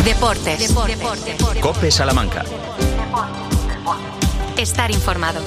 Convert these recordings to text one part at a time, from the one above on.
Deportes. COPE Salamanca. Estar informado.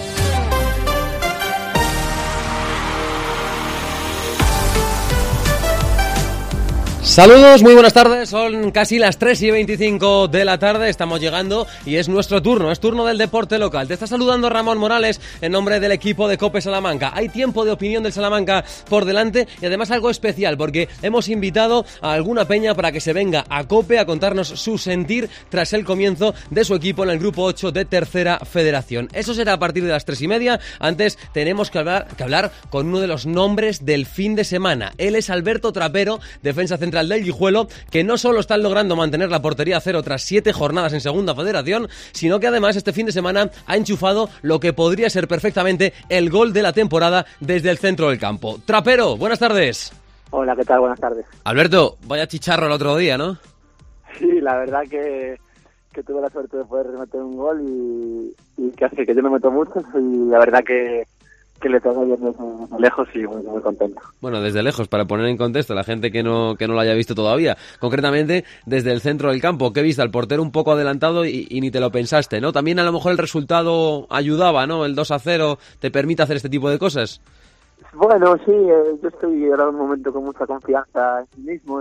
Saludos, muy buenas tardes, son casi las 3:25 de la tarde, estamos llegando y es nuestro turno, es turno del deporte local. Te está saludando Ramón Morales en nombre del equipo de COPE Salamanca. Hay tiempo de opinión del Salamanca por delante y además algo especial porque hemos invitado a alguna peña para que se venga a COPE a contarnos su sentir tras el comienzo de su equipo en el Grupo 8 de Tercera Federación. Eso será a partir de las 3:30, antes tenemos que hablar con uno de los nombres del fin de semana. Él es Alberto Trapero, defensa central del Guijuelo, que no solo están logrando mantener la portería a cero tras 7 jornadas en Segunda Federación, sino que además este fin de semana ha enchufado lo que podría ser perfectamente el gol de la temporada desde el centro del campo. Trapero, buenas tardes. Hola, ¿qué tal? Buenas tardes. Alberto, vaya chicharro el otro día, ¿no? Sí, la verdad que tuve la suerte de poder meter un gol y que hace que yo no meto mucho y la verdad que le tengo viendo desde lejos y muy contento. Bueno, desde lejos, para poner en contexto a la gente que no lo haya visto todavía. Concretamente, desde el centro del campo, ¿qué viste? Al portero un poco adelantado y ni te lo pensaste, ¿no? También a lo mejor el resultado ayudaba, ¿no? El 2-0 te permite hacer este tipo de cosas. Bueno, sí, yo estoy ahora en un momento con mucha confianza en mí mismo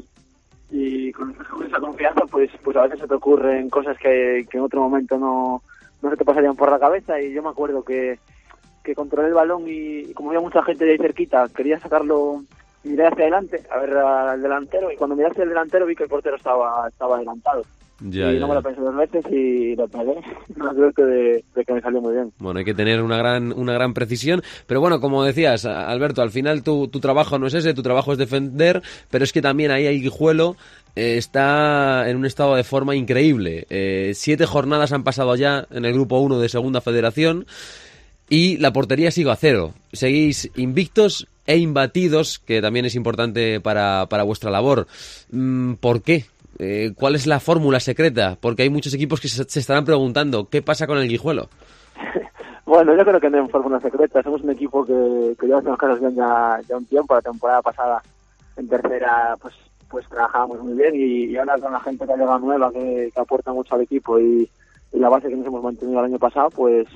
y con esa confianza pues a veces se te ocurren cosas que en otro momento no se te pasarían por la cabeza y yo me acuerdo que controlé el balón y como había mucha gente de ahí cerquita, quería sacarlo, miré hacia adelante a ver al delantero y cuando miré hacia el delantero vi que el portero estaba adelantado. No me lo pensé 2 veces y lo pegué. Una suerte de que me salió muy bien. Bueno, hay que tener una gran precisión, pero bueno, como decías, Alberto, al final tu trabajo no es ese, tu trabajo es defender, pero es que también ahí el Guijuelo está en un estado de forma increíble. 7 jornadas han pasado ya en el Grupo 1 de Segunda Federación. Y la portería sigue a 0. Seguís invictos e imbatidos, que también es importante para vuestra labor. ¿Por qué? ¿Cuál es la fórmula secreta? Porque hay muchos equipos que se estarán preguntando, ¿qué pasa con el Guijuelo? Bueno, yo creo que no hay fórmula secreta. Somos un equipo que lleva haciendo las cosas bien ya un tiempo. La temporada pasada en tercera pues trabajábamos muy bien y ahora con la gente que ha llegado nueva, que aporta mucho al equipo y la base que nos hemos mantenido el año pasado, pues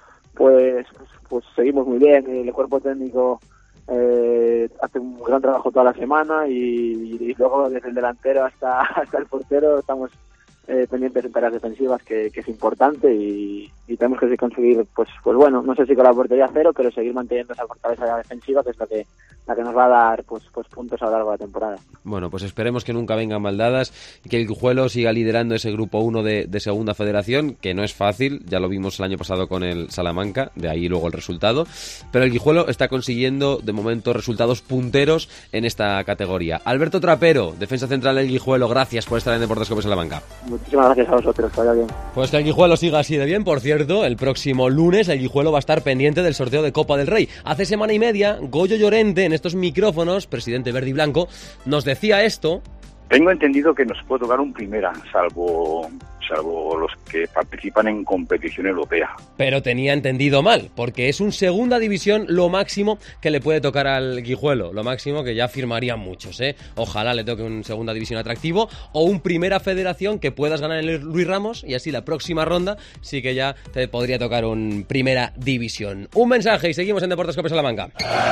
seguimos muy bien. El cuerpo técnico hace un gran trabajo toda la semana y luego desde el delantero hasta el portero estamos pendientes en tareas defensivas que es importante y tenemos que conseguir pues bueno, no sé si con la portería 0, pero seguir manteniendo esa fortaleza defensiva que es la que nos va a dar pues puntos a lo largo de la temporada. Bueno, pues esperemos que nunca vengan mal dadas y que el Guijuelo siga liderando ese Grupo 1 de Segunda Federación, que no es fácil, ya lo vimos el año pasado con el Salamanca, de ahí luego el resultado, pero el Guijuelo está consiguiendo de momento resultados punteros en esta categoría. Alberto Trapero, defensa central del Guijuelo, gracias por estar en Deportes COPE Salamanca. Muchísimas gracias a vosotros, que vaya bien. Pues que el Guijuelo siga así de bien. Por cierto, el próximo lunes el Guijuelo va a estar pendiente del sorteo de Copa del Rey. Hace semana y media, Goyo Llorente, en estos micrófonos, presidente verde y blanco, nos decía esto. Tengo entendido que nos puede tocar un primera, salvo los que participan en competición europea. Pero tenía entendido mal, porque es un segunda división lo máximo que le puede tocar al Guijuelo, lo máximo que ya firmarían muchos, ¿eh? Ojalá le toque un segunda división atractivo o un primera federación que puedas ganar en el Luis Ramos y así la próxima ronda sí que ya te podría tocar un primera división. Un mensaje y seguimos en Deportes COPE Salamanca.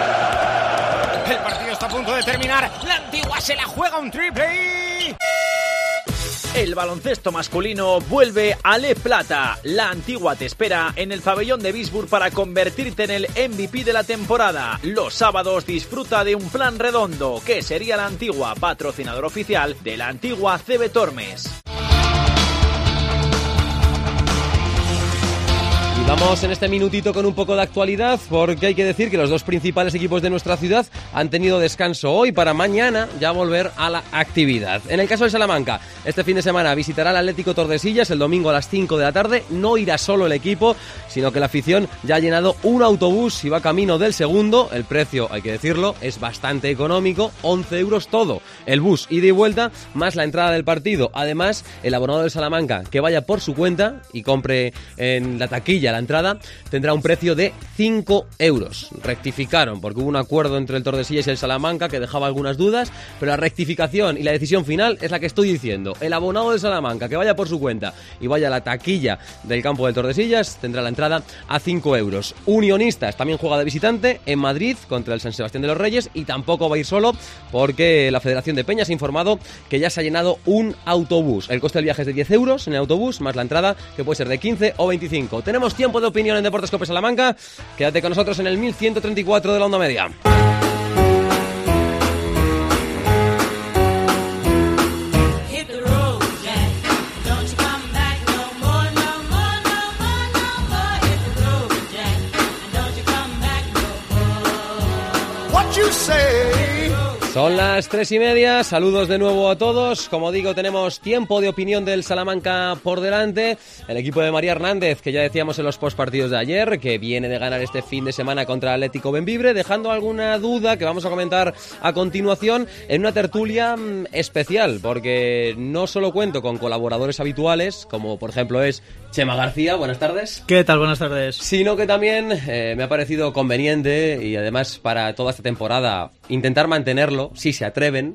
El partido está a punto de terminar. La Antigua se la juega un triple y... El baloncesto masculino vuelve a Le Plata. La Antigua te espera en el pabellón de Bisburg para convertirte en el MVP de la temporada. Los sábados disfruta de un plan redondo, que sería la Antigua, patrocinador oficial de la Antigua CB Tormes. Y vamos en este minutito con un poco de actualidad, porque hay que decir que los 2 principales equipos de nuestra ciudad han tenido descanso hoy para mañana ya volver a la actividad. En el caso de Salamanca, este fin de semana visitará el Atlético Tordesillas el domingo a las 5 de la tarde. No irá solo el equipo, sino que la afición ya ha llenado un autobús y va camino del segundo. El precio, hay que decirlo, es bastante económico, 11 euros todo. El bus ida y vuelta, más la entrada del partido. Además, el abonado del Salamanca que vaya por su cuenta y compre en la taquilla la entrada tendrá un precio de 5 euros. Rectificaron porque hubo un acuerdo entre el Tordesillas y el Salamanca que dejaba algunas dudas, pero la rectificación y la decisión final es la que estoy diciendo. El abonado del Salamanca que vaya por su cuenta y vaya a la taquilla del campo del Tordesillas tendrá la entrada a 5 euros. Unionistas también juega de visitante en Madrid contra el San Sebastián de los Reyes y tampoco va a ir solo porque la Federación de Peñas ha informado que ya se ha llenado un autobús. El coste del viaje es de 10 euros en el autobús, más la entrada que puede ser de 15 o 25. Tenemos tiempo de opinión en Deportes Cope Salamanca. Quédate con nosotros en el 1134 de la onda media. Son las 3:30, saludos de nuevo a todos. Como digo, tenemos tiempo de opinión del Salamanca por delante. El equipo de María Hernández, que ya decíamos en los postpartidos de ayer, que viene de ganar este fin de semana contra el Atlético Bembibre, dejando alguna duda que vamos a comentar a continuación en una tertulia especial, porque no solo cuento con colaboradores habituales, como por ejemplo es Chema García, buenas tardes. ¿Qué tal? Buenas tardes. Sino que también me ha parecido conveniente y además para toda esta temporada intentar mantenerlo, si se atreven,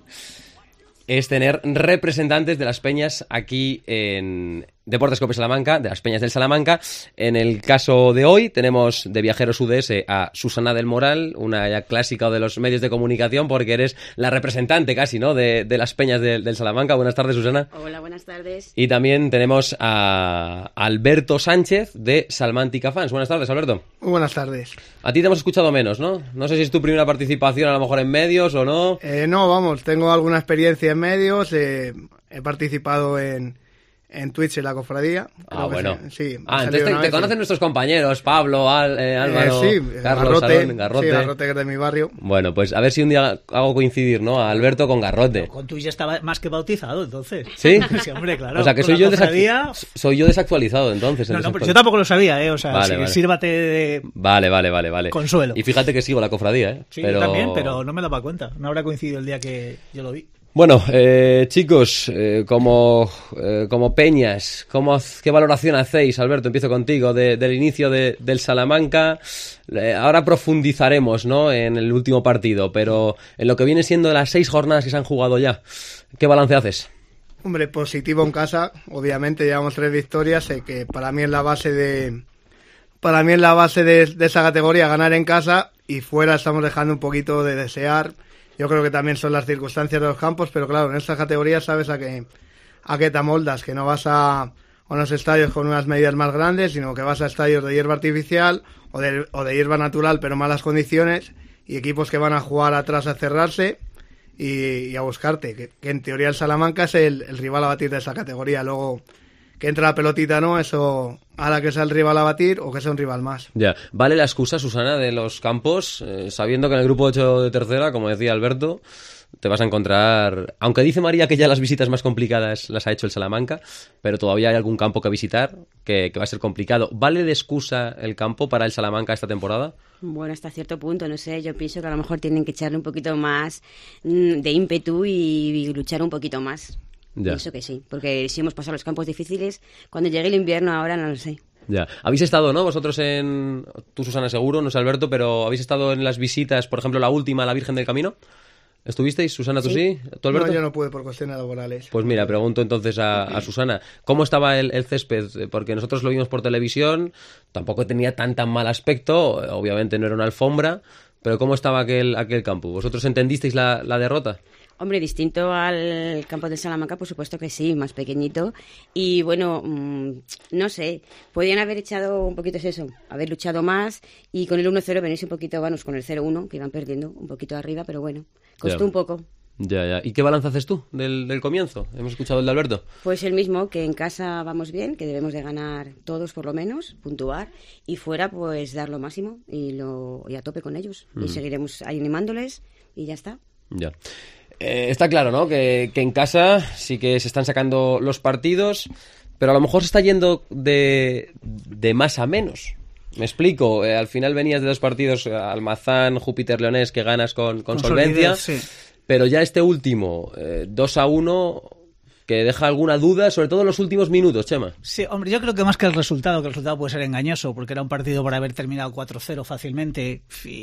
es tener representantes de las peñas aquí en Deportes Cope Salamanca, de las peñas del Salamanca. En el caso de hoy tenemos de Viajeros UDS a Susana del Moral, una ya clásica de los medios de comunicación porque eres la representante casi, ¿no?, de las peñas del Salamanca. Buenas tardes, Susana. Hola, buenas tardes. Y también tenemos a Alberto Sánchez de Salmántica Fans. Buenas tardes, Alberto. Muy buenas tardes. A ti te hemos escuchado menos, ¿no? No sé si es tu primera participación a lo mejor en medios o no. No, vamos, tengo alguna experiencia en medios, he participado en Twitch en la cofradía. Bueno. Sí, entonces te conocen nuestros compañeros, Pablo, Álvaro, sí, Carlos, Garrote, Salón, Garrote. Sí, Garrote, que es de mi barrio. Bueno, pues a ver si un día hago coincidir, ¿no?, a Alberto con Garrote. Con Twitch ya estaba más que bautizado, entonces. ¿Sí? Sí, hombre, claro. O sea, que soy yo desactualizado, entonces. No, pero yo tampoco lo sabía, O sea, vale. Sírvate de Vale. consuelo. Y fíjate que sigo la cofradía, ¿eh? Sí, yo también, pero no me daba cuenta. No habrá coincidido el día que yo lo vi. Bueno, chicos, como peñas, ¿qué valoración hacéis, Alberto? Empiezo contigo, del inicio del Salamanca. Ahora profundizaremos, ¿no?, en el último partido, pero en lo que viene siendo las 6 jornadas que se han jugado ya, ¿qué balance haces? Hombre, positivo en casa, obviamente llevamos 3 victorias, que para mí es la base de esa categoría, ganar en casa, y fuera estamos dejando un poquito de desear. Yo creo que también son las circunstancias de los campos, pero claro, en esta categoría sabes a qué te amoldas, que no vas a unos estadios con unas medidas más grandes, sino que vas a estadios de hierba artificial o de hierba natural, pero malas condiciones, y equipos que van a jugar atrás a cerrarse y a buscarte, que en teoría el Salamanca es el rival a batir de esa categoría. Luego que entra la pelotita, ¿no? Eso hará que sea el rival a batir o que sea un rival más. Ya, ¿vale la excusa, Susana, de los campos? Sabiendo que en el grupo 8 de tercera, como decía Alberto, te vas a encontrar... Aunque dice María que ya las visitas más complicadas las ha hecho el Salamanca, pero todavía hay algún campo que visitar que va a ser complicado. ¿Vale de excusa el campo para el Salamanca esta temporada? Bueno, hasta cierto punto, no sé, yo pienso que a lo mejor tienen que echarle un poquito más de ímpetu y luchar un poquito más. Ya. Pienso que sí, porque si hemos pasado los campos difíciles, cuando llegue el invierno ahora no lo sé. Ya. ¿Habéis estado, no? Vosotros tú, Susana, seguro, no sé, Alberto, pero ¿habéis estado en las visitas, por ejemplo, la última a la Virgen del Camino? ¿Estuvisteis? Susana, ¿tú sí? ¿Tú, Alberto? No, yo no pude por cuestiones laborales. Pues mira, pregunto entonces a Susana, ¿cómo estaba el césped? Porque nosotros lo vimos por televisión, tampoco tenía tan mal aspecto, obviamente no era una alfombra, pero ¿cómo estaba aquel campo? ¿Vosotros entendisteis la derrota? Hombre, distinto al campo de Salamanca, por supuesto que sí, más pequeñito. Y bueno, no sé, podían haber echado un poquito eso, haber luchado más y con el 1-0 venirse un poquito, vamos, con el 0-1, que iban perdiendo un poquito arriba, pero bueno, costó un poco. Ya. ¿Y qué balance haces tú del comienzo? Hemos escuchado el de Alberto. Pues el mismo, que en casa vamos bien, que debemos de ganar todos por lo menos, puntuar, y fuera pues dar lo máximo y a tope con ellos. Y seguiremos animándoles y ya está. Ya. Está claro, ¿no?, que en casa sí que se están sacando los partidos, pero a lo mejor se está yendo de más a menos. Me explico, al final venías de 2 partidos, Almazán, Júpiter Leonés, que ganas con solvencia, solidez, sí. Pero ya este último, 2-1, que deja alguna duda, sobre todo en los últimos minutos, Chema. Sí, hombre, yo creo que más que el resultado puede ser engañoso, porque era un partido por haber terminado 4-0 fácilmente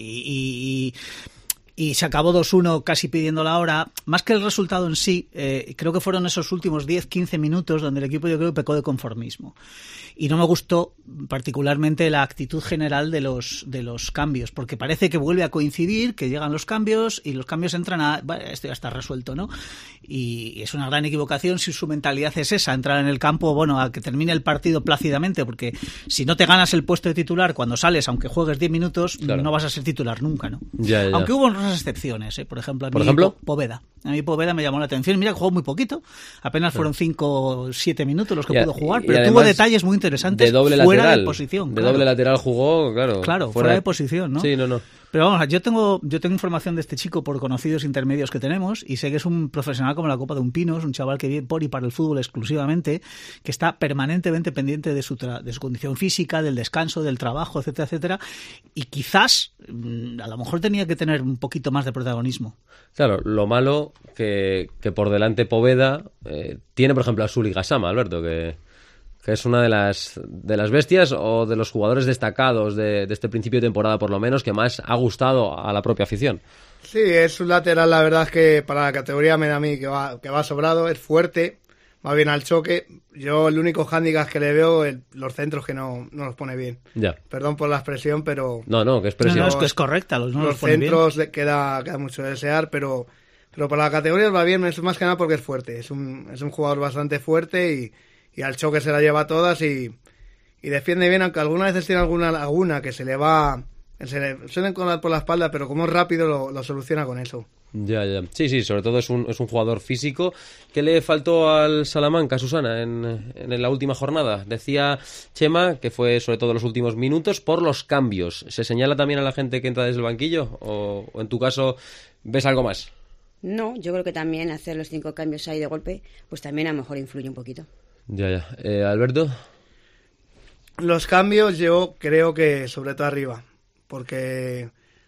y se acabó 2-1 casi pidiendo la hora. Más que el resultado en sí, creo que fueron esos últimos 10-15 minutos donde el equipo yo creo que pecó de conformismo. Y no me gustó particularmente la actitud general de los cambios, porque parece que vuelve a coincidir, que llegan los cambios y los cambios entran a... Bueno, esto ya está resuelto, ¿no? Y es una gran equivocación si su mentalidad es esa, entrar en el campo, bueno, a que termine el partido plácidamente, porque si no te ganas el puesto de titular cuando sales, aunque juegues 10 minutos, claro, no vas a ser titular nunca, ¿no? Ya. Aunque hubo unas excepciones, por ejemplo, Poveda. A mí Poveda me llamó la atención. Mira que jugó muy poquito, apenas fueron 5 o 7 minutos los que pudo jugar, pero tuvo detalles muy interesantes de doble fuera lateral, de posición. De doble lateral jugó, claro. Claro, fuera de posición, ¿no? Sí, no. Pero vamos, yo tengo información de este chico por conocidos intermedios que tenemos y sé que es un profesional como la copa de un pino, es un chaval que vive por y para el fútbol exclusivamente, que está permanentemente pendiente de su condición física, del descanso, del trabajo, etcétera, etcétera, y quizás a lo mejor tenía que tener un poquito más de protagonismo. Claro, lo malo que por delante Poveda tiene, por ejemplo, a Suli Gassama, Alberto, que es una de las bestias o de los jugadores destacados de este principio de temporada, por lo menos, que más ha gustado a la propia afición. Sí, es un lateral, la verdad es que para la categoría me da a mí que va sobrado, es fuerte, va bien al choque. Yo el único hándicap que le veo es los centros que no los pone bien. Ya. Perdón por la expresión, pero... No, que expresión. No, es que es correcta, los centros bien. Queda mucho de desear, pero para la categoría va bien, es más que nada porque es fuerte, es un jugador bastante fuerte y al choque se la lleva todas y defiende bien, aunque algunas veces tiene alguna laguna que se le suelen colar por la espalda, pero como es rápido lo soluciona con eso. Ya. Sí, sobre todo es un jugador físico. ¿Qué le faltó al Salamanca, Susana, en la última jornada? Decía Chema que fue sobre todo los últimos minutos por los cambios. ¿Se señala también a la gente que entra desde el banquillo? ¿O en tu caso ves algo más? No, yo creo que también hacer los 5 cambios ahí de golpe, pues también a lo mejor influye un poquito. Ya. ¿Alberto? Los cambios yo creo que sobre todo arriba, porque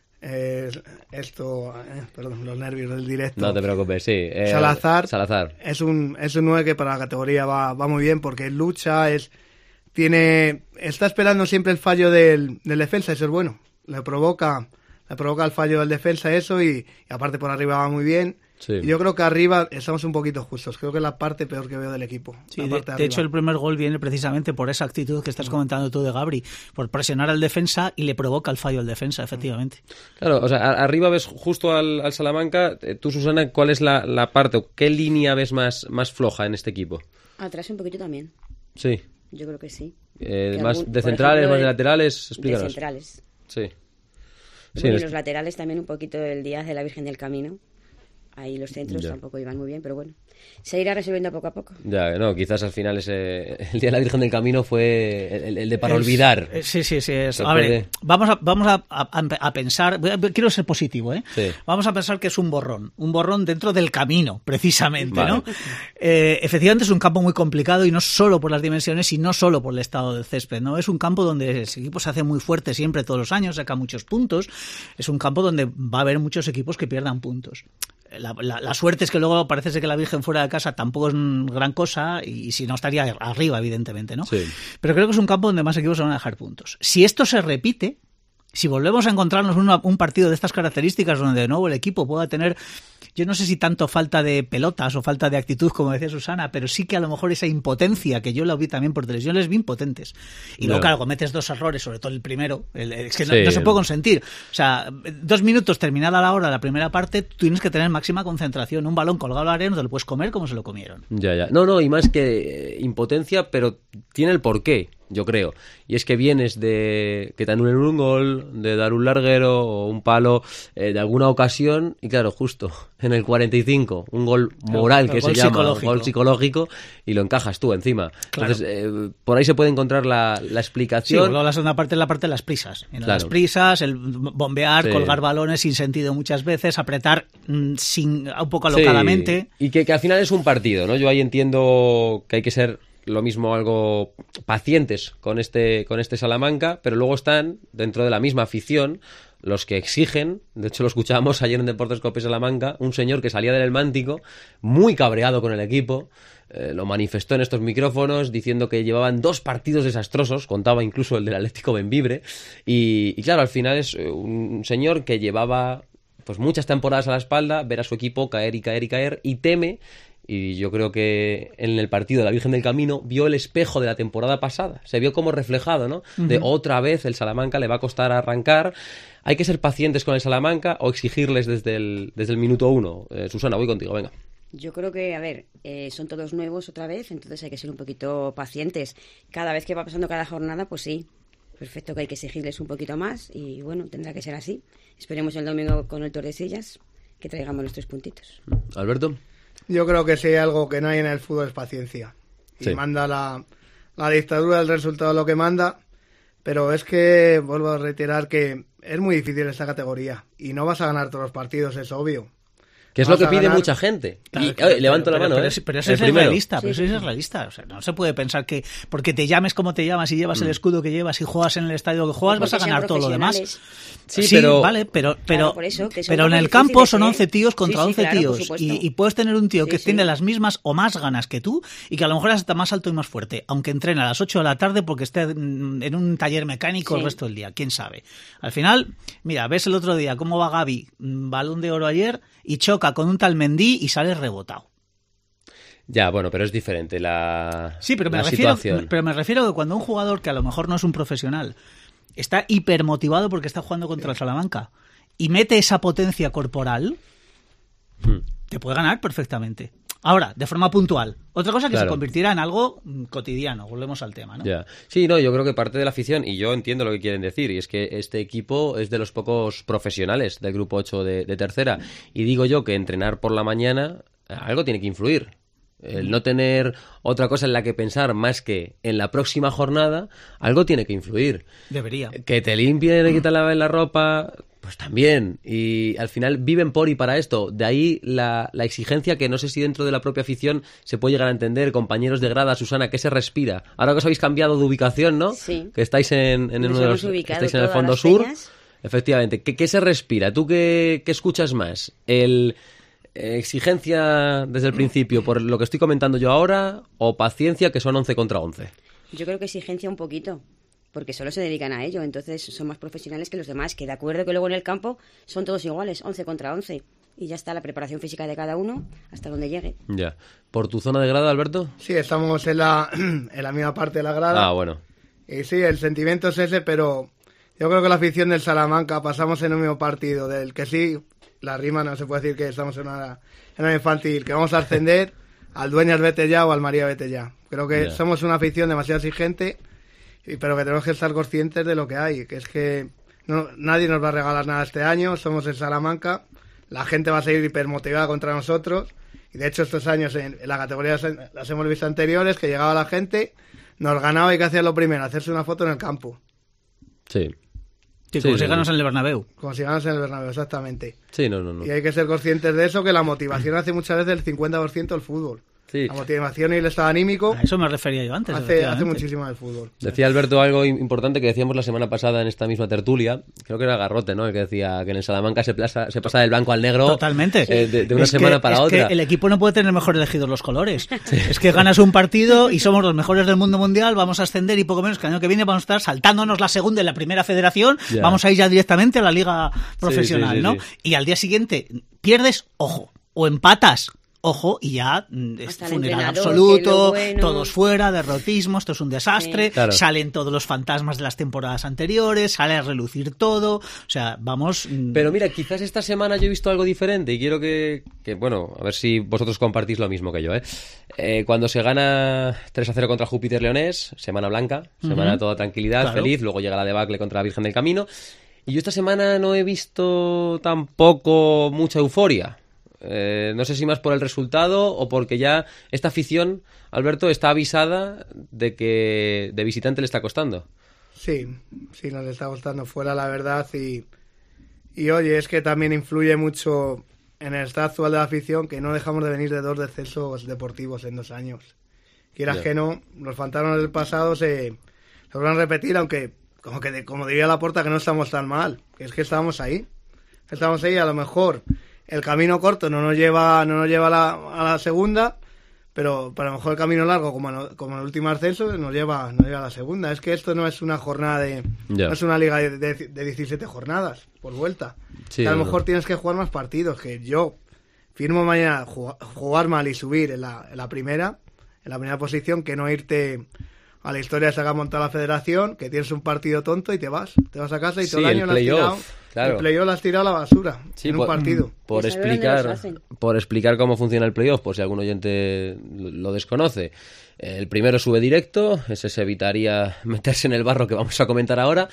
perdón, los nervios del directo. No te preocupes, sí. Salazar es un 9 que para la categoría va muy bien, porque lucha, está esperando siempre el fallo del defensa, eso es bueno. Le provoca el fallo del defensa eso y aparte por arriba va muy bien. Sí. Y yo creo que arriba estamos un poquito justos. Creo que es la parte peor que veo del equipo. Sí, de hecho, el primer gol viene precisamente por esa actitud que estás comentando tú de Gabri, por presionar al defensa y le provoca el fallo al defensa, efectivamente. Claro, o sea, arriba ves justo al Salamanca. Tú, Susana, ¿cuál es la parte o qué línea ves más floja en este equipo? Atrás un poquito también. Sí. Yo creo que sí. Más de centrales, ejemplo, más de laterales, explícanos. De centrales. Sí. Bueno, y los laterales también un poquito el Díaz de la Virgen del Camino. Ahí los centros tampoco iban muy bien, pero bueno, se irá resolviendo poco a poco. Ya, no, quizás al final el Día de la Virgen del Camino fue el de para olvidar. Sí. A ver, vamos a pensar, quiero ser positivo, ¿eh? Sí. Vamos a pensar que es un borrón dentro del camino, precisamente, vale. ¿No? Efectivamente es un campo muy complicado y no solo por las dimensiones y no solo por el estado del césped, ¿no? Es un campo donde ese equipo se hace muy fuerte siempre todos los años, saca muchos puntos, es un campo donde va a haber muchos equipos que pierdan puntos. La suerte es que luego parece ser que la Virgen fuera de casa tampoco es gran cosa y si no estaría arriba, evidentemente, ¿no? Sí. Pero creo que es un campo donde más equipos se van a dejar puntos. Si esto se repite, si volvemos a encontrarnos un partido de estas características donde de nuevo el equipo pueda tener, yo no sé si tanto falta de pelotas o falta de actitud, como decía Susana, pero sí que a lo mejor esa impotencia, que yo la vi también por televisión, les vi impotentes. Y luego, claro, cometes 2 errores, sobre todo el primero, es que no se puede consentir. O sea, 2 minutos terminada la hora, la primera parte, tú tienes que tener máxima concentración. Un balón colgado al área no te lo puedes comer como se lo comieron. Ya. No, y más que impotencia, pero tiene el porqué. Yo creo. Y es que vienes de que te anulen un gol, de dar un larguero o un palo de alguna ocasión y claro, justo en el 45, un gol moral que se llama gol psicológico y lo encajas tú encima. Claro. Entonces, por ahí se puede encontrar la explicación. Sí, luego la segunda parte es la parte de las prisas. Las prisas, el bombear, colgar balones sin sentido muchas veces, apretar un poco alocadamente. Y que al final es un partido, ¿no? Yo ahí entiendo que hay que ser lo mismo algo pacientes con este Salamanca, pero luego están dentro de la misma afición los que exigen. De hecho, lo escuchábamos ayer en Deportes Cope Salamanca, un señor que salía del Helmántico muy cabreado con el equipo. Lo manifestó en estos micrófonos diciendo que llevaban 2 partidos desastrosos, contaba incluso el del Atlético Bembibre, y claro, al final es un señor que llevaba pues muchas temporadas a la espalda, ver a su equipo caer y caer y caer, y teme, y yo creo que en el partido de la Virgen del Camino vio el espejo de la temporada pasada, se vio como reflejado, ¿no? De otra vez el Salamanca le va a costar arrancar. ¿Hay que ser pacientes con el Salamanca o exigirles desde el minuto 1? Susana, voy contigo, venga. Yo creo que, a ver, son todos nuevos otra vez, entonces hay que ser un poquito pacientes. Cada vez que va pasando cada jornada, pues sí, perfecto que hay que exigirles un poquito más y bueno, tendrá que ser así. Esperemos el domingo con el Tordesillas que traigamos los 3 puntitos. Alberto. Yo creo que si hay algo que no hay en el fútbol es paciencia. Y manda la dictadura del resultado lo que manda, pero es que vuelvo a reiterar que es muy difícil esta categoría y no vas a ganar todos los partidos, es obvio. Que es lo que pide mucha gente. Levanto la mano, pero eso es realista, pero eso es realista. O sea, no se puede pensar que porque te llames como te llamas y llevas el escudo que llevas y juegas en el estadio que juegas, vas a ganar todo lo demás. Sí, pero vale, pero eso, en el campo son 11 tíos contra 11 tíos y puedes tener un tío que tiene las mismas o más ganas que tú y que a lo mejor está más alto y más fuerte, aunque entrena a las 8 de la tarde porque esté en un taller mecánico el resto del día, quién sabe. Al final, mira, ves el otro día cómo va Gavi, Balón de Oro ayer, y choca con un tal Mendy y sale rebotado. Ya, bueno, pero es diferente pero me refiero que cuando un jugador que a lo mejor no es un profesional está hipermotivado porque está jugando contra el Salamanca y mete esa potencia corporal, te puede ganar perfectamente. Ahora, de forma puntual. Otra cosa que se convirtiera en algo cotidiano. Volvemos al tema, ¿no? Ya. Sí, no, yo creo que parte de la afición, y yo entiendo lo que quieren decir, y es que este equipo es de los pocos profesionales del Grupo 8 de tercera. Y digo yo que entrenar por la mañana algo tiene que influir. El no tener otra cosa en la que pensar más que en la próxima jornada, algo tiene que influir. Debería. Que te limpien y que te laven la ropa, pues también. Y al final viven por y para esto. De ahí la exigencia que no sé si dentro de la propia afición se puede llegar a entender. Compañeros de grada, Susana, ¿qué se respira? Ahora que os habéis cambiado de ubicación, ¿no? Sí. Que estáis en estáis en el fondo sur. Peñas. Efectivamente. ¿Qué se respira? ¿Tú qué escuchas más? ¿Exigencia desde el principio por lo que estoy comentando yo ahora o paciencia que son 11 contra 11? Yo creo que exigencia un poquito, porque solo se dedican a ello, entonces son más profesionales que los demás, que de acuerdo que luego en el campo son todos iguales, 11 contra 11, y ya está la preparación física de cada uno hasta donde llegue. Ya. ¿Por tu zona de grada, Alberto? Sí, estamos en la misma parte de la grada. Ah, bueno. Y sí, el sentimiento es ese, pero yo creo que la afición del Salamanca pasamos en un mismo partido, del que sí, la rima no se puede decir que estamos en una infantil, que vamos a ascender al Dueñas vete ya o al María vete ya. Creo que somos una afición demasiado exigente, pero que tenemos que estar conscientes de lo que hay, que es que nadie nos va a regalar nada este año, somos el Salamanca, la gente va a seguir hipermotivada contra nosotros, y de hecho estos años en la categoría las hemos visto anteriores, que llegaba la gente, nos ganaba y que hacía lo primero, hacerse una foto en el campo. Sí. Sí, como si ganas en el Bernabéu. Como si ganas en el Bernabéu, exactamente. Sí, no. Y hay que ser conscientes de eso, que la motivación hace muchas veces el 50% del fútbol. Sí. La motivación y el estado anímico. A eso me refería yo antes. Hace muchísimo del fútbol. Decía Alberto algo importante que decíamos la semana pasada en esta misma tertulia. Creo que era Garrote, ¿no? El que decía que en el Salamanca se pasa del blanco al negro. Totalmente. De una semana para otra. Que el equipo no puede tener mejor elegidos los colores. Sí. Es que ganas un partido y somos los mejores del mundo mundial, vamos a ascender y poco menos que el año que viene vamos a estar saltándonos la segunda y la primera federación. Ya. Vamos a ir ya directamente a la liga profesional, ¿no? Sí. Y al día siguiente pierdes, ojo, o empatas. Ojo, y ya es funeral absoluto, bueno. Todos fuera, derrotismo, esto es un desastre, sí. Claro. Salen todos los fantasmas de las temporadas anteriores, sale a relucir todo, o sea, vamos... Pero mira, quizás esta semana yo he visto algo diferente y quiero que bueno, a ver si vosotros compartís lo mismo que yo, cuando se gana 3-0 contra Júpiter Leonés, semana blanca, semana toda tranquilidad, claro. Feliz, luego llega la debacle contra la Virgen del Camino, y yo esta semana no he visto tampoco mucha euforia. No sé si más por el resultado o porque ya esta afición, Alberto, está avisada de que de visitante le está costando. Sí, nos está costando fuera, la verdad. Y oye, es que también influye mucho en el estado actual de la afición que no dejamos de venir de 2 descensos deportivos en 2 años. Quieras que no, los fantasmas del pasado se van a repetir, aunque como diría Laporta, que no estamos tan mal, que es que estamos ahí, a lo mejor el camino corto no nos lleva a la segunda, pero a lo mejor el camino largo, como en el último ascenso, nos lleva a la segunda. Es que esto no es una jornada no es una liga de 17 jornadas por vuelta. Sí, a lo mejor tienes que jugar más partidos, que yo firmo mañana jugar mal y subir en la primera posición, que no irte a la historia esa que ha montado la federación, que tienes un partido tonto y te vas a casa y todo el año lo has tirado. Claro. El playoff lo has tirado a la basura en un partido. Por explicar cómo funciona el playoff, por si algún oyente lo desconoce. El primero sube directo, ese se evitaría meterse en el barro que vamos a comentar ahora.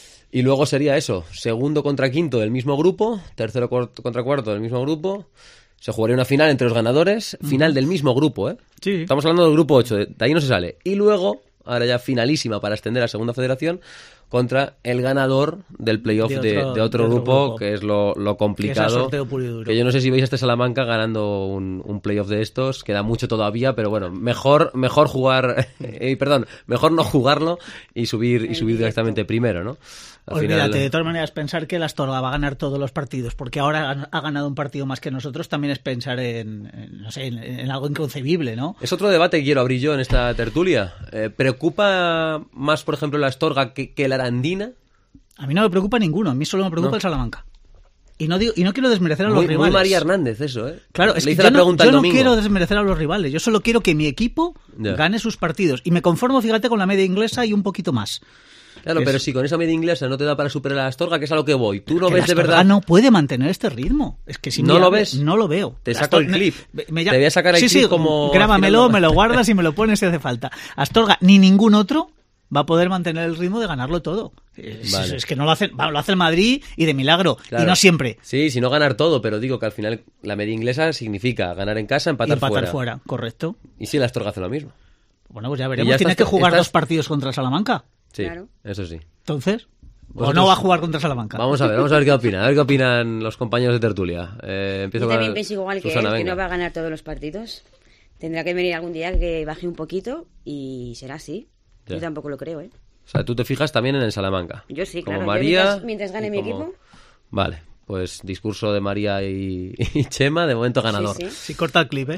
Y luego sería eso, segundo contra quinto del mismo grupo, tercero contra cuarto del mismo grupo. Se jugaría una final entre los ganadores, final del mismo grupo, ¿eh? Sí. Estamos hablando del grupo 8, de ahí no se sale. Y luego, ahora ya finalísima para ascender a segunda federación, contra el ganador del playoff de otro grupo, que es lo complicado. Que yo no sé si veis a este Salamanca ganando un playoff de estos, queda mucho todavía, pero bueno, mejor jugar, mejor no jugarlo y subir directamente primero, ¿no? Olvídate, de todas maneras, pensar que el Astorga va a ganar todos los partidos, porque ahora ha ganado un partido más que nosotros, también es pensar en algo inconcebible, ¿no? Es otro debate que quiero abrir yo en esta tertulia. ¿Preocupa más, por ejemplo, el Astorga que la Arandina? A mí no me preocupa ninguno, a mí solo me preocupa el Salamanca. Y no quiero desmerecer a los rivales. Muy María Hernández eso, ¿eh? Claro, es que yo no quiero desmerecer a los rivales, yo solo quiero que mi equipo gane sus partidos. Y me conformo, fíjate, con la media inglesa y un poquito más. Claro, pero si con esa media inglesa no te da para superar a la Astorga, que es a lo que voy. ¿Tú no ves de verdad? No puede mantener este ritmo. Es que si ¿No lo ves? No lo veo. Te saco el clip. Te voy a sacar el clip como... Grábamelo, me lo guardas y me lo pones si hace falta. Astorga ni ningún otro va a poder mantener el ritmo de ganarlo todo. Vale. Es que no lo hace el Madrid y de milagro, claro. Y no siempre. Sí, si no ganar todo, pero digo que al final la media inglesa significa ganar en casa, empatar fuera, correcto. ¿Y si el Astorga hace lo mismo? Bueno, pues ya veremos. Tienes que jugar 2 partidos contra Salamanca. Sí, claro. Eso sí. Entonces, ¿o no va a jugar contra Salamanca? Vamos a ver qué opinan. A ver qué opinan los compañeros de tertulia. Yo también pienso igual que él, que no va a ganar todos los partidos. Tendrá que venir algún día que baje un poquito y será así. Ya. Yo tampoco lo creo, ¿eh? O sea, tú te fijas también en el Salamanca. Yo sí, claro. Como María, mientras gane mi equipo. Vale. Pues discurso de María y Chema, de momento ganador. Sí, corta el clip, ¿eh?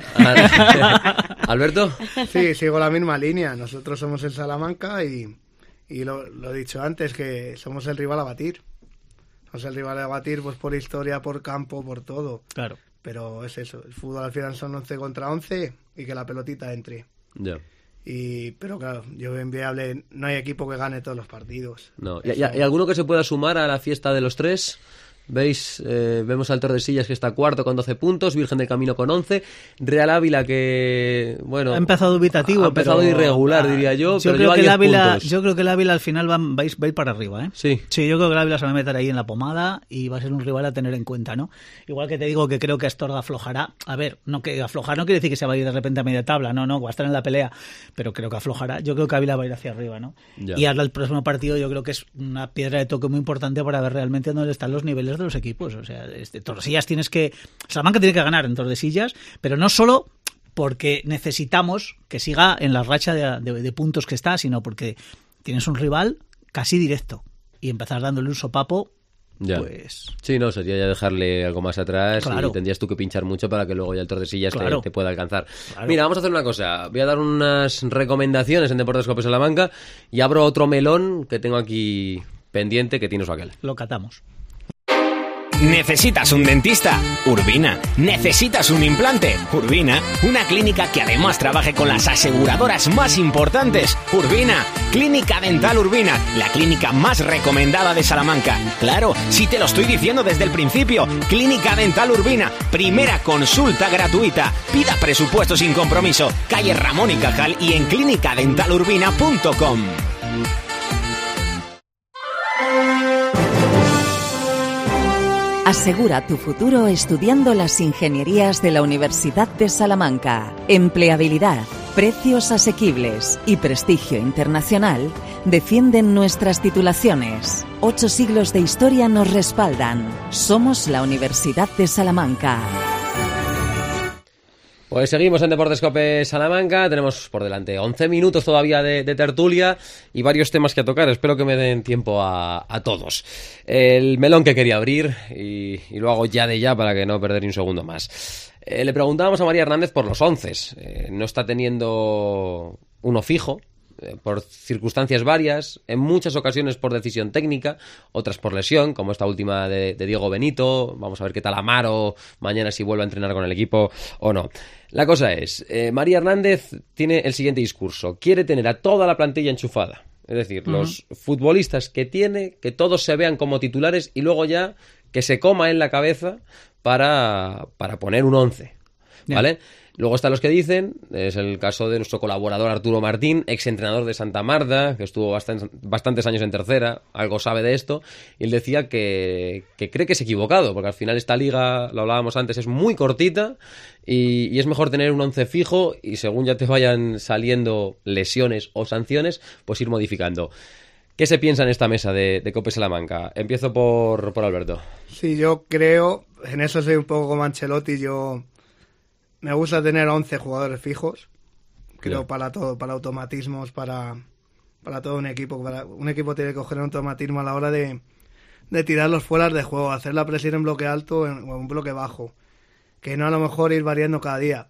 ¿Alberto? Sí, sigo la misma línea. Nosotros somos el Salamanca y lo he dicho antes, que somos el rival a batir. Somos el rival a batir pues por historia, por campo, por todo. Claro. Pero es eso, el fútbol al final son 11 contra 11 y que la pelotita entre. Ya. Pero claro, yo veo inviable, no hay equipo que gane todos los partidos. No. ¿Y alguno que se pueda sumar a la fiesta de los 3? ¿Veis? Vemos al Tordesillas, que está cuarto con 12 puntos, Virgen del Camino con 11, Real Ávila, que bueno, ha empezado dubitativo, ha empezado irregular, diría yo, pero creo que yo creo que el Ávila al final va a ir para arriba, ¿eh? Sí, yo creo que el Ávila se va a meter ahí en la pomada y va a ser un rival a tener en cuenta, ¿no? Igual que te digo que creo que Astorga aflojará. A ver, que aflojar no quiere decir que se va a ir de repente a media tabla, no, va a estar en la pelea, pero creo que aflojará. Yo creo que Ávila va a ir hacia arriba, ¿no? Ya. Y ahora el próximo partido yo creo que es una piedra de toque muy importante para ver realmente dónde están los niveles de los equipos. O sea, Tordesillas Salamanca tiene que ganar en Tordesillas, pero no solo porque necesitamos que siga en la racha de puntos que está, sino porque tienes un rival casi directo y empezar dándole un sopapo. Ya. Pues... Sí, no, sería ya dejarle algo más atrás, claro. Y tendrías tú que pinchar mucho para que luego ya el Tordesillas te pueda alcanzar. Claro. Mira, vamos a hacer una cosa. Voy a dar unas recomendaciones en Deportes Cope Salamanca y abro otro melón que tengo aquí pendiente, que tienes aquel. Lo catamos. ¿Necesitas un dentista? Urbina. ¿Necesitas un implante? Urbina. Una clínica que además trabaje con las aseguradoras más importantes. Urbina. Clínica Dental Urbina. La clínica más recomendada de Salamanca. Claro, si te lo estoy diciendo desde el principio. Clínica Dental Urbina. Primera consulta gratuita. Pida presupuesto sin compromiso. Calle Ramón y Cajal y en clinicadentalurbina.com. Asegura tu futuro estudiando las ingenierías de la Universidad de Salamanca. Empleabilidad, precios asequibles y prestigio internacional defienden nuestras titulaciones. 8 siglos de historia nos respaldan. Somos la Universidad de Salamanca. Pues seguimos en Deportes Cope Salamanca, tenemos por delante 11 minutos todavía de tertulia y varios temas que a tocar, espero que me den tiempo a todos. El melón que quería abrir y lo hago ya para que no perder ni un segundo más. Le preguntábamos a María Hernández por los 11, no está teniendo uno fijo, por circunstancias varias, en muchas ocasiones por decisión técnica, otras por lesión, como esta última de Diego Benito. Vamos a ver qué tal Amaro mañana, si vuelve a entrenar con el equipo o no. La cosa es, María Hernández tiene el siguiente discurso: quiere tener a toda la plantilla enchufada, es decir, los futbolistas que tiene, que todos se vean como titulares y luego ya que se coma en la cabeza para poner un 11, ¿vale? Luego están los que dicen, es el caso de nuestro colaborador Arturo Martín, exentrenador de Santa Marta, que estuvo bastantes años en tercera, algo sabe de esto, y él decía que cree que es equivocado, porque al final esta liga, lo hablábamos antes, es muy cortita y es mejor tener un 11 fijo y según ya te vayan saliendo lesiones o sanciones, pues ir modificando. ¿Qué se piensa en esta mesa de Cope Salamanca? Empiezo por Alberto. Sí, yo creo, en eso soy un poco como Ancelotti, me gusta tener 11 jugadores fijos, creo, para todo, para automatismos, para todo un equipo. Un equipo tiene que coger un automatismo a la hora de tirar los fueras de juego, hacer la presión en bloque alto o en un bloque bajo, que no a lo mejor ir variando cada día.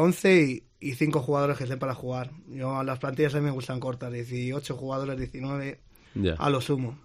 11 y 5 jugadores que estén para jugar. Yo, las plantillas a mí me gustan cortas, 18 jugadores, 19 a lo sumo.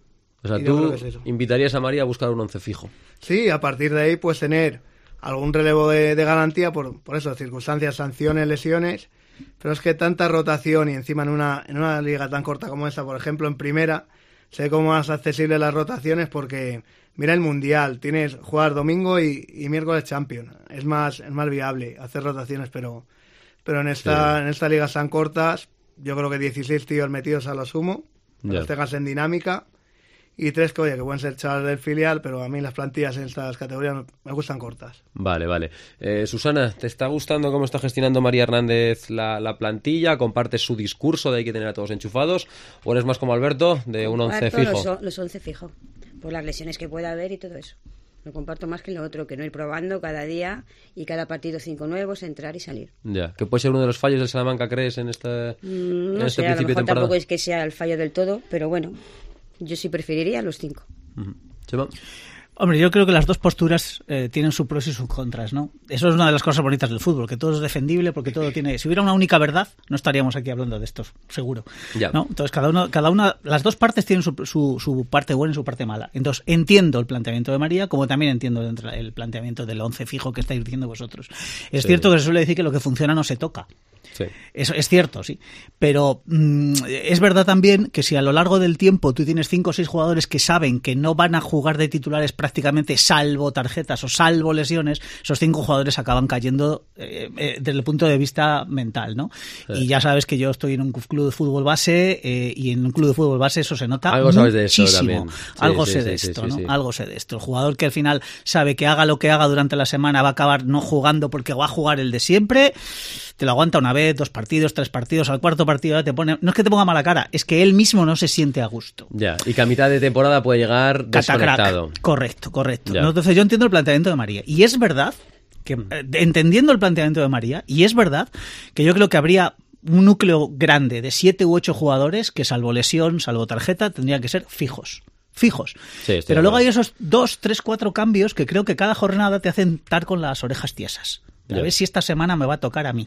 O sea, tú invitarías a María a buscar un 11 fijo. Sí, a partir de ahí pues tener algún relevo de garantía por eso, circunstancias, sanciones, lesiones, pero es que tanta rotación y encima en una liga tan corta como esta, por ejemplo, en primera, sé cómo más accesibles las rotaciones porque mira el Mundial, tienes jugar domingo y miércoles Champions, es más viable hacer rotaciones, pero en esta liga tan cortas, yo creo que 16 tíos metidos a lo sumo, que los tengas en dinámica. Y 3 que pueden ser chavales del filial, pero a mí las plantillas en estas categorías me gustan cortas. Vale. Susana, ¿te está gustando cómo está gestionando María Hernández la plantilla? ¿Compartes su discurso de hay que tener a todos enchufados? ¿O eres más como Alberto, de un 11 fijo? Los 11 fijo, por las lesiones que pueda haber y todo eso. Lo comparto más que lo otro, que no ir probando cada día y cada partido 5 nuevos, entrar y salir. Ya, ¿que puede ser uno de los fallos del Salamanca, crees, en este no sé, principio a lo mejor de temporada? Tampoco es que sea el fallo del todo, pero bueno, yo sí preferiría los 5. ¿Chema? Hombre, yo creo que las dos posturas tienen sus pros y sus contras, ¿no? Eso es una de las cosas bonitas del fútbol, que todo es defendible porque todo tiene... Si hubiera una única verdad, no estaríamos aquí hablando de esto, seguro. Ya. ¿No? Entonces, cada una, las dos partes tienen su parte buena y su parte mala. Entonces, entiendo el planteamiento de María, como también entiendo el planteamiento del 11 fijo que estáis diciendo vosotros. Es cierto que se suele decir que lo que funciona no se toca. Sí. Eso es cierto, sí. Pero es verdad también que si a lo largo del tiempo tú tienes 5 o 6 jugadores que saben que no van a jugar de titulares prácticamente salvo tarjetas o salvo lesiones, esos 5 jugadores acaban cayendo desde el punto de vista mental, ¿no? Sí. Y ya sabes que yo estoy en un club de fútbol base y en un club de fútbol base eso se nota algo muchísimo. Sabes de esto también. Algo sé de esto, ¿no? Algo sé de esto. El jugador que al final sabe que haga lo que haga durante la semana va a acabar no jugando porque va a jugar el de siempre, te lo aguanta una vez, 2 partidos, 3 partidos, al cuarto partido ya te pone... No es que te ponga mala cara, es que él mismo no se siente a gusto. Ya, y que a mitad de temporada puede llegar desconectado. Correcto. ¿No? Entonces yo entiendo el planteamiento de María. Y es verdad que, entendiendo el planteamiento de María, y es verdad que yo creo que habría un núcleo grande de 7 u 8 jugadores que salvo lesión, salvo tarjeta, tendrían que ser fijos. Sí, pero luego hay esos 2, 3, 4 cambios que creo que cada jornada te hacen estar con las orejas tiesas. A ver si esta semana me va a tocar a mí.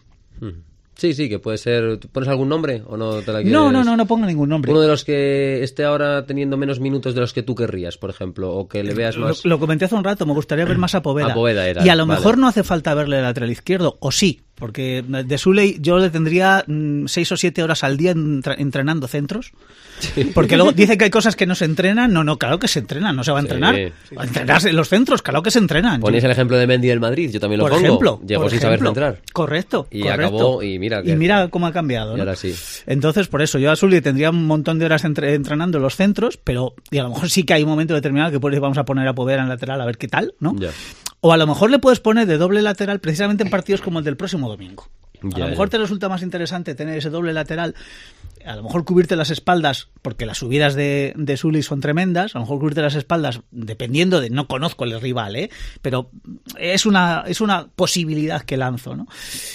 Sí, que puede ser... ¿Pones algún nombre o no te la quieres? No pongo ningún nombre. Uno de los que esté ahora teniendo menos minutos de los que tú querrías, por ejemplo, o que le veas más... Lo comenté hace un rato, me gustaría ver más a Poveda. A Poveda era, y a lo mejor no hace falta verle el lateral izquierdo, o sí, porque de Suley yo le tendría 6 o 7 horas al día entrenando centros. Sí. Porque luego dice que hay cosas que no se entrenan. No, claro que se entrenan, no se va a entrenar. Sí. A entrenarse en los centros, claro que se entrenan. Ponéis el ejemplo de Mendy del Madrid, yo también lo pongo. Llegó sin saber entrar. Correcto. Y acabó, y mira cómo ha cambiado, ¿no? Y ahora sí. Entonces, por eso, yo a Sully tendría un montón de horas entrenando en los centros, pero y a lo mejor sí que hay un momento determinado que vamos a poner a Poveda en lateral a ver qué tal, ¿no? Ya. O a lo mejor le puedes poner de doble lateral precisamente en partidos como el del próximo domingo. A lo mejor te resulta más interesante tener ese doble lateral a lo mejor cubrirte las espaldas, porque las subidas de Sully son tremendas, a lo mejor cubrirte las espaldas dependiendo de, no conozco el rival, pero es una posibilidad que lanzo, ¿no?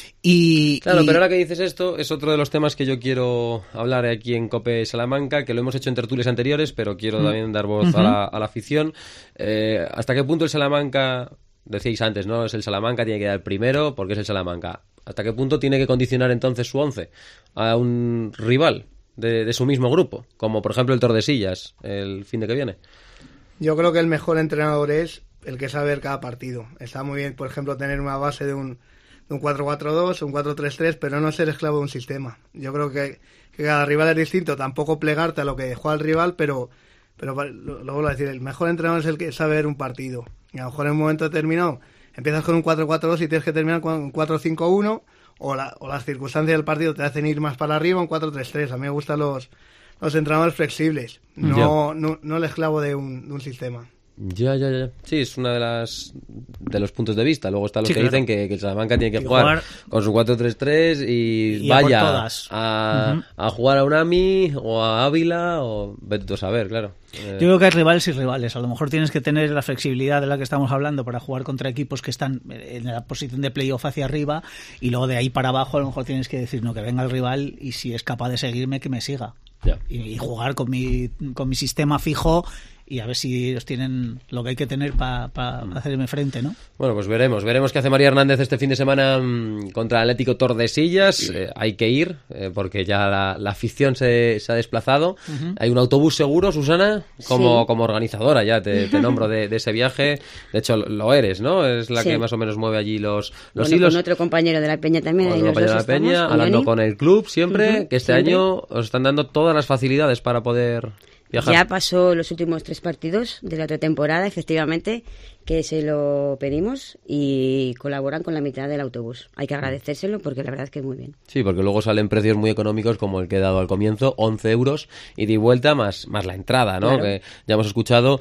Claro, pero ahora que dices esto, es otro de los temas que yo quiero hablar aquí en COPE Salamanca, que lo hemos hecho en tertulias anteriores, pero quiero también dar voz a la afición. ¿Hasta qué punto el Salamanca, decíais antes, ¿no? Es el Salamanca, tiene que dar primero porque es el Salamanca. ¿Hasta qué punto tiene que condicionar entonces su 11 a un rival de su mismo grupo, como por ejemplo el Tordesillas el fin de que viene? Yo creo que el mejor entrenador es el que sabe ver cada partido. Está muy bien, por ejemplo, tener una base de un 4-4-2, un 4-3-3, pero no ser esclavo de un sistema. Yo creo que cada rival es distinto, tampoco plegarte a lo que juega el rival, pero lo vuelvo a decir, el mejor entrenador es el que sabe ver un partido. Y a lo mejor en un momento determinado empiezas con un 4-4-2 y tienes que terminar con un 4-5-1, o las circunstancias del partido te hacen ir más para arriba, un 4-3-3. A mí me gustan los entrenadores flexibles, no el esclavo de un sistema. Ya. Sí, es una de los puntos de vista. Luego están los que dicen que el Salamanca tiene que jugar con su 4-3-3 y vaya a jugar a Unami o a Ávila o vete tú a saber, claro. Yo creo que hay rivales y rivales. A lo mejor tienes que tener la flexibilidad de la que estamos hablando para jugar contra equipos que están en la posición de playoff hacia arriba, y luego de ahí para abajo a lo mejor tienes que decir, no, que venga el rival y si es capaz de seguirme, que me siga. Y jugar con mi sistema fijo y a ver si ellos tienen lo que hay que tener para hacerme frente, ¿no? Bueno, pues veremos qué hace María Hernández este fin de semana contra el Atlético Tordesillas. Hay que ir, porque ya la afición se ha desplazado. Hay un autobús seguro, Susana, como organizadora, ya te nombro de ese viaje. De hecho, lo eres, ¿no? Es la que más o menos mueve allí los hilos. Con otro compañero de la Peña también. Con otro compañero de la Peña, hablando con el club siempre, que este año os están dando todas las facilidades para poder viajar. Ya pasó los últimos 3 partidos de la otra temporada, efectivamente, que se lo pedimos y colaboran con la mitad del autobús. Hay que agradecérselo porque la verdad es que es muy bien. Sí, porque luego salen precios muy económicos como el que he dado al comienzo, 11 euros y de vuelta más la entrada, ¿no? Claro. Que ya hemos escuchado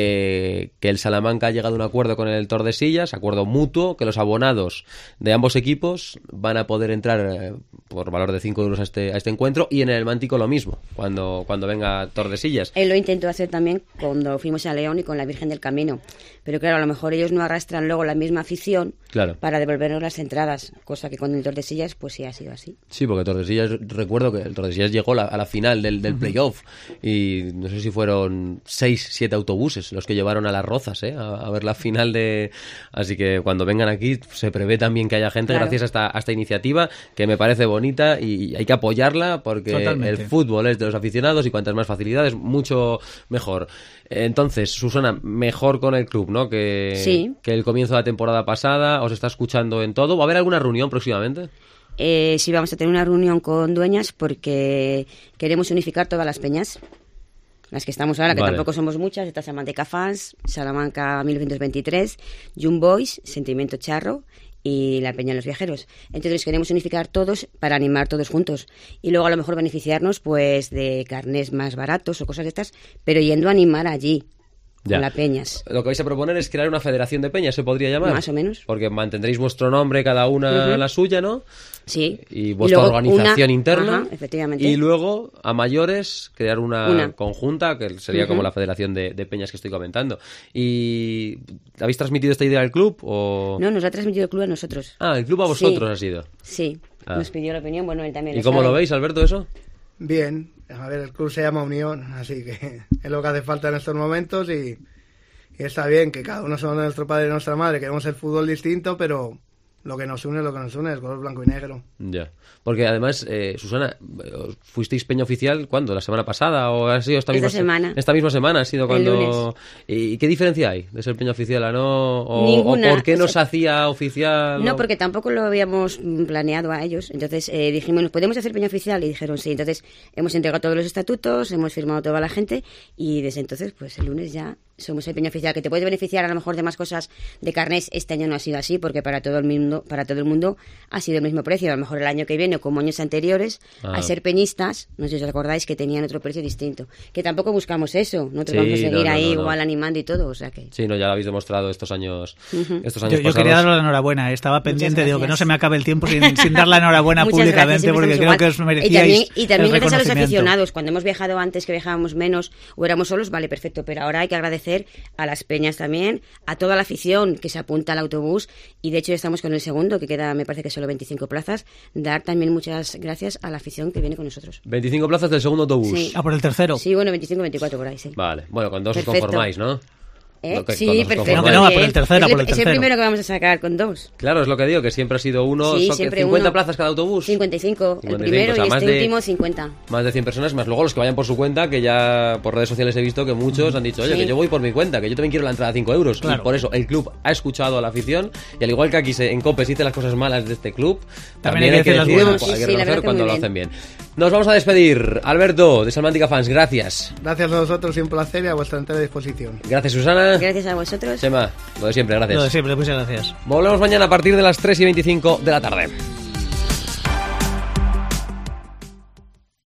que el Salamanca ha llegado a un acuerdo con el Tordesillas, acuerdo mutuo, que los abonados de ambos equipos van a poder entrar por valor de 5 euros a este encuentro, y en el Mántico lo mismo, cuando venga Tordesillas. Él lo intentó hacer también cuando fuimos a León y con la Virgen del Camino, pero claro, a lo mejor ellos no arrastran luego la misma afición para devolvernos las entradas, cosa que con el Tordesillas pues sí ha sido así. Sí, porque Tordesillas, recuerdo que el Tordesillas llegó a la final del playoff y no sé si fueron 6-7 autobuses los que llevaron a Las Rozas a ver la final así que cuando vengan aquí se prevé también que haya gente, gracias a esta iniciativa, que me parece bonita y hay que apoyarla, porque el fútbol es de los aficionados y cuantas más facilidades mucho mejor. Entonces, Susana, mejor con el club, ¿no? Que el comienzo de la temporada pasada. Os está escuchando en todo. ¿Va a haber alguna reunión próximamente? Sí, vamos a tener una reunión con dueñas porque queremos unificar todas las peñas. Las que estamos ahora, que tampoco somos muchas. Está Salamanca Fans, Salamanca 1923, Young Boys, Sentimiento Charro y la Peña de los Viajeros. Entonces queremos unificar todos para animar todos juntos y luego a lo mejor beneficiarnos pues de carnés más baratos o cosas de estas, pero yendo a animar allí con las peñas. Lo que vais a proponer es crear una federación de peñas, ¿se podría llamar? Más o menos. Porque mantendréis vuestro nombre, cada una la suya, ¿no? Sí. Y vuestra organización interna. Ajá, efectivamente. Y luego, a mayores, crear una conjunta, que sería como la federación de peñas que estoy comentando. ¿Y habéis transmitido esta idea al club? O... No, nos ha transmitido el club a nosotros. Ah, el club a vosotros ha sido. Sí, nos pidió la opinión, bueno, él también. ¿Y cómo lo veis, Alberto, eso? Bien, a ver, el club se llama Unión, así que es lo que hace falta en estos momentos y está bien que cada uno somos nuestro padre y nuestra madre, queremos el fútbol distinto, pero lo que nos une, el color blanco y negro. Ya, porque además, Susana, ¿fuisteis peña oficial cuándo? ¿La semana pasada o ha sido esta misma semana? Esta misma semana ha sido cuando... El lunes. ¿Y qué diferencia hay de ser peña oficial a no? Ninguna. ¿O por qué no se hacía oficial? No, porque tampoco lo habíamos planeado a ellos. Entonces dijimos, ¿nos podemos hacer peña oficial? Y dijeron sí. Entonces hemos entregado todos los estatutos, hemos firmado toda la gente y desde entonces, pues el lunes ya somos el peña oficial, que te puede beneficiar a lo mejor de más cosas de carnés. Este año no ha sido así, porque para todo el mundo ha sido el mismo precio. A lo mejor el año que viene, como años anteriores, al ser peñistas, no sé si os acordáis que tenían otro precio distinto. Que tampoco buscamos eso, nosotros vamos a seguir ahí igual animando y todo, o sea que... Sí, ya lo habéis demostrado estos años yo quería dar la enhorabuena, estaba pendiente, digo que no se me acabe el tiempo sin dar la enhorabuena públicamente, porque creo que os merecíais y también gracias a los aficionados, cuando hemos viajado antes, que viajábamos menos o éramos solos, vale, perfecto, pero ahora hay que agradecer a las peñas también, a toda la afición que se apunta al autobús, y de hecho ya estamos con el segundo, que queda, me parece que solo 25 plazas, dar también muchas gracias a la afición que viene con nosotros. 25 plazas del segundo autobús. Sí. Por el tercero. Sí, bueno, 25, 24 por ahí, sí. Vale, bueno, con 2 os conformáis, ¿no? Sí, perfecto. No, por el tercero, es el primero que vamos a sacar con 2. Claro, es lo que digo, que siempre ha sido uno, sí, siempre 50 uno. plazas cada autobús. 55, el primero, o sea, y último 50. Más de 100 personas, más luego los que vayan por su cuenta, que ya por redes sociales he visto que muchos han dicho, oye, que yo voy por mi cuenta, que yo también quiero la entrada a 5 euros. Claro. Y por eso el club ha escuchado a la afición, y al igual que aquí en COPE se dice las cosas malas de este club, también hay que decir, hay que reconocer cuando lo hacen bien. Nos vamos a despedir. Alberto, de Salmántica Fans, gracias. Gracias a vosotros, un placer y a vuestra entera disposición. Gracias, Susana. Gracias a vosotros. Chema, lo de siempre, gracias. Lo de siempre, muchas gracias. Volvemos mañana a partir de las 3:25 de la tarde.